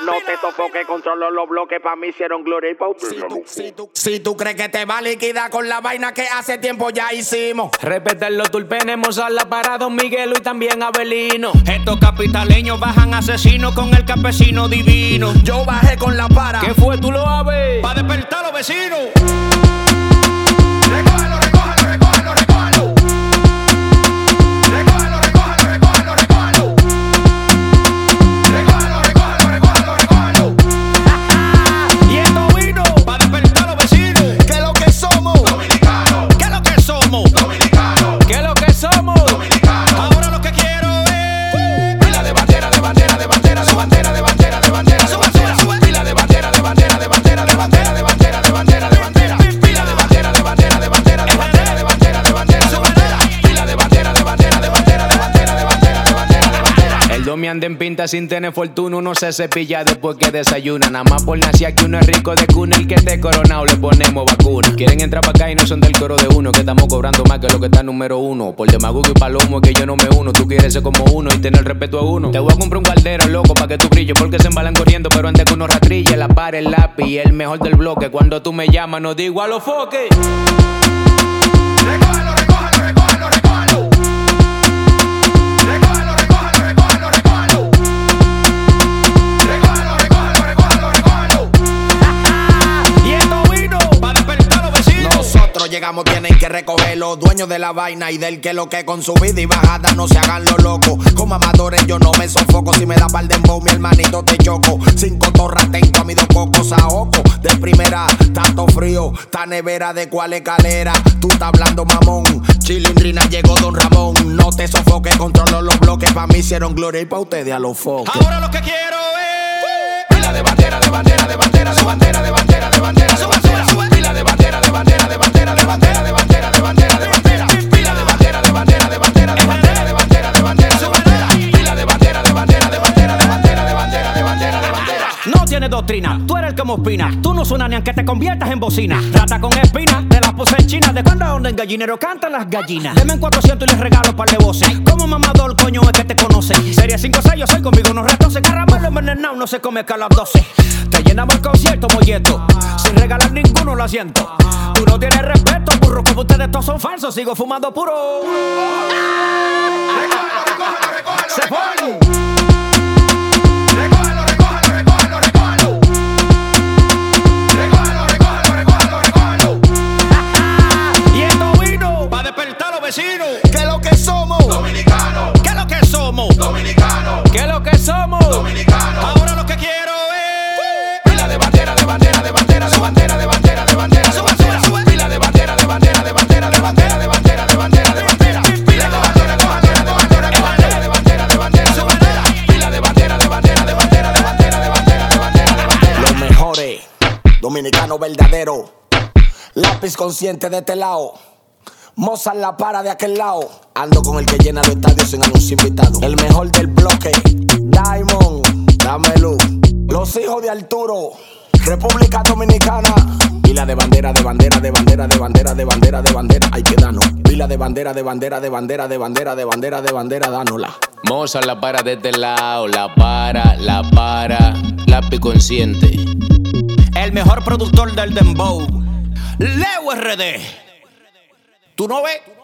No te sofoques, controlo los bloques. Pa' mí hicieron gloria y pa' usted. Si tú crees que te va a liquidar con la vaina que hace tiempo ya hicimos. Respetar los tulpenemos a la parada Don Miguelo y también Abelino. Estos capitaleños bajan asesinos con el campesino divino. Yo bajé con la para. ¿Qué fue? ¿Tú lo sabes? Pa' despertar a los vecinos. Recógelo, recógelo, recógelo, recógelo. Recógelo, recógelo, recógelo, recógelo. Recógelo, recógelo, recógelo, recógelo. Y esto vino pa' despertar a los vecinos. ¿Qué es lo que somos? Dominicanos. ¿Qué es lo que somos? Dominicanos. ¿Qué es lo que somos? Dominicanos. Ahora lo que quiero es Pila de bandera, de bandera, de bandera, de bandera, de bandera, de bandera, de bandera. Pila de bandera, de bandera, de bandera, de bandera, de bandera, de bandera, de bandera. Pila de bandera, de bandera, de bandera, de bandera, de bandera, de bandera, de bandera. Pila de bandera, de bandera, de bandera, de bandera, de bandera, de bandera, de bandera. El domi anda en pinta sin tener fortuna. Uno se cepilla después que desayuna. Nada más por nacer aquí uno es rico de cuna. El que esté coronado le ponemos vacuna. Quieren entrar pa' acá y no son del coro de uno. Que estamos cobrando más que lo que está número uno. Por demagogo y palomo es que yo no me uno. Tú quieres ser como uno y tener respeto a uno. Te voy a comprar un caldero, loco, pa' que tú brilles. Porque se embalan corriendo, pero antes que uno rastrille. La par, el lápiz, el mejor del bloque. Cuando tú me llamas no digo a los foques. Recógelo, recógelo, recógelo, recógelo. Recógelo, recógelo, recógelo, recógelo. Recógelo, recógelo, recógelo, recógelo. y esto vino pa' despertar a los vecinos. Nosotros llegamos, tienen que recogerlo. Dueños de la vaina y del que lo que con su vida y bajada no se hagan los locos. Como amadores yo no me sofoco. Si me da par de embo, mi hermanito te choco. 5 torres atento a mis 2 cocos a ojo. De primera, tanto frío, ta nevera de cuál escalera. Tú estás hablando mamón. Chilindrina llegó Don Ramón. No te sofoques, controlo los bloques. Pa' mí hicieron gloria y pa' ustedes a los focos. Ahora lo que quiero es Pila de bandera, de bandera, de bandera, de bandera, de bandera, de bandera, de bandera. Pila de bandera, de bandera, de bandera, de bandera, de bandera, de bandera, de bandera. Pila de bandera, de bandera, de bandera, de bandera, de bandera, de bandera, de bandera. Pila de bandera, de bandera, de bandera, de bandera, de bandera, de bandera, de bandera. No tienes doctrina, tú eres el que me opina. Tú no suenas ni aunque te conviertas en bocina. Trata con espina, te las puse en China. De cuando a donde en gallinero cantan las gallinas. Deme en 400 y les regalo par de voces. Como mamador, coño, es que te conoce. Serie 5-6, yo soy conmigo, no retos. Caramelo envenenado, no se come que a las 12. Te llenamos el concierto, molleto. Sin regalar ninguno, lo siento. Tú no tienes respeto, burro, como ustedes todos son falsos. Sigo fumando puro. Recógelo, recógelo, recógelo, Se fue. recógelo, recógelo, recógelo, recógelo. Recógelo, recógelo, recógelo, recógelo. Y esto vino pa' despertar a los vecinos. ¿Qué es lo que somos? Dominicanos, ¿Qué es lo que somos? dominicanos, ¿Qué es lo que somos? dominicanos. Ahora lo que quiero es Pila de bandera, de bandera, de bandera, de bandera, de bandera, de bandera, de bandera. Pila de bandera, de bandera, de bandera, de bandera, de bandera, de bandera, de bandera. Pila de bandera, de bandera, de bandera, de bandera, de bandera, de bandera, de bandera. Pila de bandera, de bandera, de bandera, de bandera, de bandera, de bandera, de bandera. Los mejores, dominicano verdadero. Lápiz consciente de este lado. Mozart la para de aquel lado. Ando con el que llena los estadios sin anuncio invitado. El mejor del bloque, Diamond, dámelo. Los hijos de Arturo, República Dominicana. Pila de bandera, de bandera, de bandera, de bandera, de bandera, de bandera. Hay que darnos. Pila de bandera, de bandera, de bandera, de bandera, de bandera, de bandera, dánosla. Mozart la para de este lado, la para, lápiz consciente. el mejor productor del dembow, Leo RD. ¿Tú no ves?